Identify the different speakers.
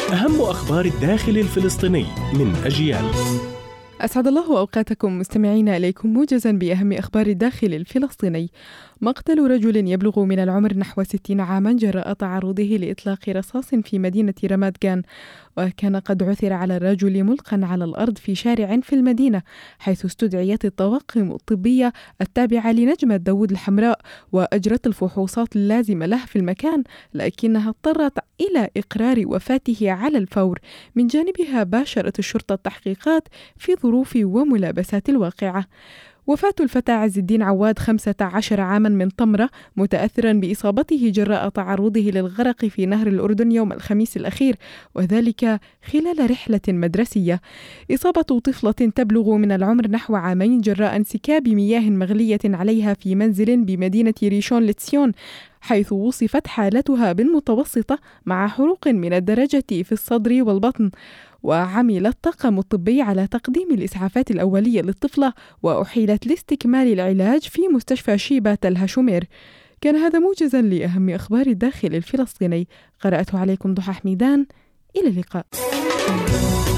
Speaker 1: أهم أخبار الداخل الفلسطيني من أجيال.
Speaker 2: أسعد الله أوقاتكم مستمعين، إليكم موجزا بأهم أخبار الداخل الفلسطيني. مقتل رجل يبلغ من العمر نحو 60 عاما جراء تعرضه لإطلاق رصاص في مدينة رمات جان، وكان قد عثر على الرجل ملقا على الأرض في شارع في المدينة، حيث استدعيت الطواقم الطبية التابعة لنجمة داود الحمراء وأجرت الفحوصات اللازمة له في المكان، لكنها اضطرت إلى إقرار وفاته على الفور. من جانبها باشرت الشرطة التحقيقات في ظروف وملابسات الواقعة. وفاة الفتى عز الدين عواد 15 عاما من طمرة متأثرا بإصابته جراء تعرضه للغرق في نهر الأردن يوم الخميس الأخير، وذلك خلال رحلة مدرسية. إصابة طفلة تبلغ من العمر نحو عامين جراء انسكاب مياه مغلية عليها في منزل بمدينة ريشون لتسيون، حيث وصفت حالتها بالمتوسطة مع حروق من الدرجة في الصدر والبطن. وعمل الطاقم الطبي على تقديم الإسعافات الأولية للطفلة، وأحيلت لاستكمال العلاج في مستشفى شيبة تل هاشومير. كان هذا موجزا لأهم أخبار الداخل الفلسطيني، قرأته عليكم ضحى حميدان. إلى اللقاء.